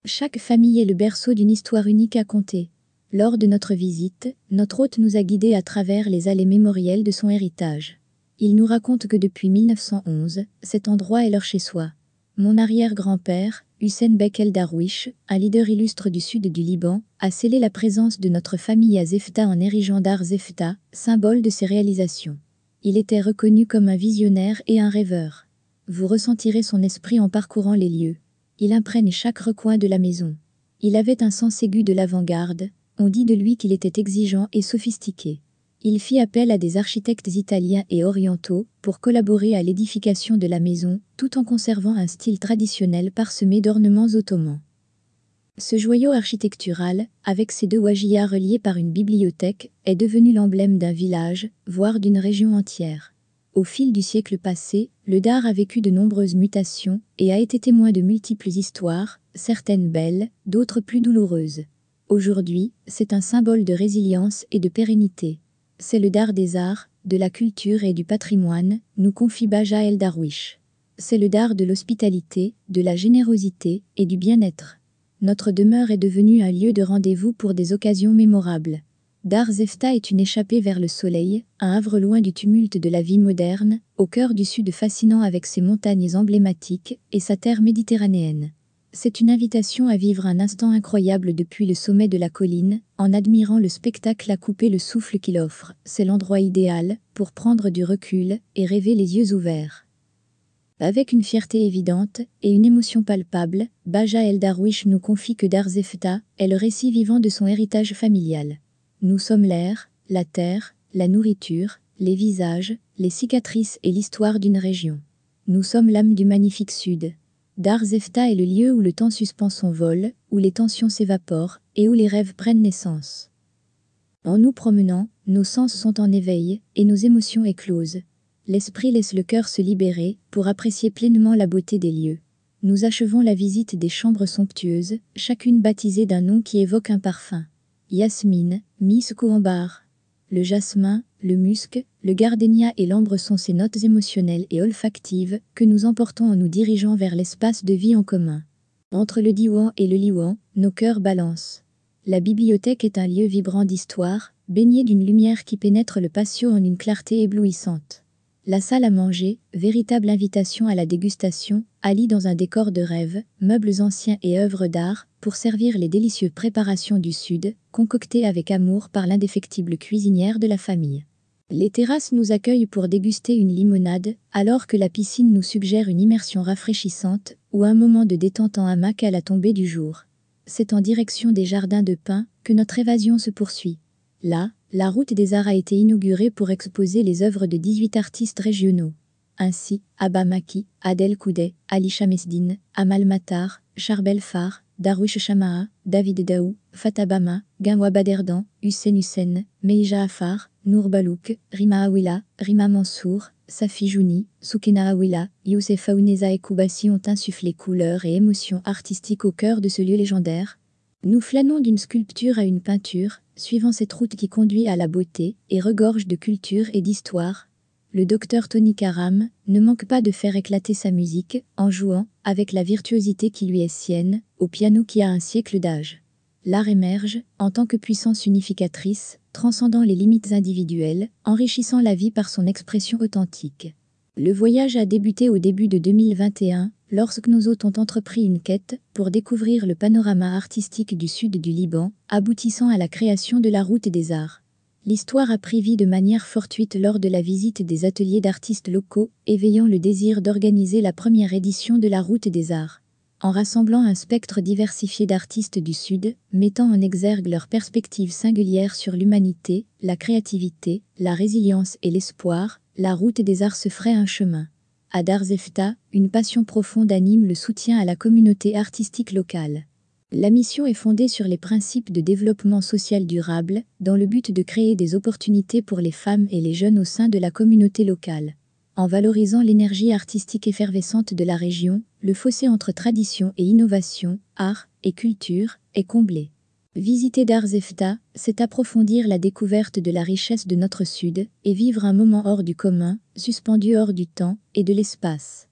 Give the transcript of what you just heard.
Chaque famille est le berceau d'une histoire unique à conter. Lors de notre visite, notre hôte nous a guidés à travers les allées mémorielles de son héritage. Il nous raconte que depuis 1911, cet endroit est leur chez-soi. Mon arrière-grand-père, Hussein Bek El Darwish, un leader illustre du sud du Liban, a scellé la présence de notre famille à Zefta en érigeant Dar Zefta, symbole de ses réalisations. Il était reconnu comme un visionnaire et un rêveur. Vous ressentirez son esprit en parcourant les lieux. Il imprègne chaque recoin de la maison. Il avait un sens aigu de l'avant-garde. On dit de lui qu'il était exigeant et sophistiqué. Il fit appel à des architectes italiens et orientaux pour collaborer à l'édification de la maison, tout en conservant un style traditionnel parsemé d'ornements ottomans. Ce joyau architectural, avec ses deux wajiyas reliés par une bibliothèque, est devenu l'emblème d'un village, voire d'une région entière. Au fil du siècle passé, le Dar a vécu de nombreuses mutations et a été témoin de multiples histoires, certaines belles, d'autres plus douloureuses. Aujourd'hui, c'est un symbole de résilience et de pérennité. C'est le Dar des arts, de la culture et du patrimoine, nous confie Baja El Darwish. C'est le Dar de l'hospitalité, de la générosité et du bien-être. Notre demeure est devenue un lieu de rendez-vous pour des occasions mémorables. Dar Zefta est une échappée vers le soleil, un havre loin du tumulte de la vie moderne, au cœur du sud fascinant avec ses montagnes emblématiques et sa terre méditerranéenne. C'est une invitation à vivre un instant incroyable depuis le sommet de la colline, en admirant le spectacle à couper le souffle qu'il offre. C'est l'endroit idéal pour prendre du recul et rêver les yeux ouverts. Avec une fierté évidente et une émotion palpable, Baja El Darwish nous confie que Dar Zefta est le récit vivant de son héritage familial. Nous sommes l'air, la terre, la nourriture, les visages, les cicatrices et l'histoire d'une région. Nous sommes l'âme du magnifique sud. Dar Zefta est le lieu où le temps suspend son vol, où les tensions s'évaporent et où les rêves prennent naissance. En nous promenant, nos sens sont en éveil et nos émotions éclosent. L'esprit laisse le cœur se libérer pour apprécier pleinement la beauté des lieux. Nous achevons la visite des chambres somptueuses, chacune baptisée d'un nom qui évoque un parfum. Yasmine, Misk ou Ambar. Le jasmin, le musc, le gardénia et l'ambre sont ces notes émotionnelles et olfactives que nous emportons en nous dirigeant vers l'espace de vie en commun. Entre le diwan et le liwan, nos cœurs balancent. La bibliothèque est un lieu vibrant d'histoire, baigné d'une lumière qui pénètre le patio en une clarté éblouissante. La salle à manger, véritable invitation à la dégustation, allie dans un décor de rêve, meubles anciens et œuvres d'art, pour servir les délicieuses préparations du Sud, concoctées avec amour par l'indéfectible cuisinière de la famille. Les terrasses nous accueillent pour déguster une limonade, alors que la piscine nous suggère une immersion rafraîchissante ou un moment de détente en hamac à la tombée du jour. C'est en direction des jardins de pins que notre évasion se poursuit. Là, la route des arts a été inaugurée pour exposer les œuvres de 18 artistes régionaux. Ainsi, Abba Maki, Adel Koudé, Ali Chamesdine, Amal Matar, Charbel Far, Darwish Shamaa, David Daou, Fatah Bama, Ganwa Baderdan, Hussein, Meija Afar, Nour Balouk, Rima Awila, Rima Mansour, Safi Jouni, Soukena Awila, Youssef Aouneza et Koubassi ont insufflé couleurs et émotions artistiques au cœur de ce lieu légendaire. Nous flânons d'une sculpture à une peinture, suivant cette route qui conduit à la beauté et regorge de culture et d'histoire. Le docteur Tony Karam ne manque pas de faire éclater sa musique en jouant, avec la virtuosité qui lui est sienne, au piano qui a un siècle d'âge. L'art émerge, en tant que puissance unificatrice, transcendant les limites individuelles, enrichissant la vie par son expression authentique. Le voyage a débuté au début de 2021, lorsque nos hôtes ont entrepris une quête pour découvrir le panorama artistique du sud du Liban, aboutissant à la création de la Route des Arts. L'histoire a pris vie de manière fortuite lors de la visite des ateliers d'artistes locaux, éveillant le désir d'organiser la première édition de la Route des Arts. En rassemblant un spectre diversifié d'artistes du Sud, mettant en exergue leurs perspectives singulières sur l'humanité, la créativité, la résilience et l'espoir, la Route des Arts se ferait un chemin. À Dar Zefta, une passion profonde anime le soutien à la communauté artistique locale. La mission est fondée sur les principes de développement social durable, dans le but de créer des opportunités pour les femmes et les jeunes au sein de la communauté locale. En valorisant l'énergie artistique effervescente de la région, le fossé entre tradition et innovation, art et culture, est comblé. Visiter Dar Zefta, c'est approfondir la découverte de la richesse de notre Sud et vivre un moment hors du commun, suspendu hors du temps et de l'espace.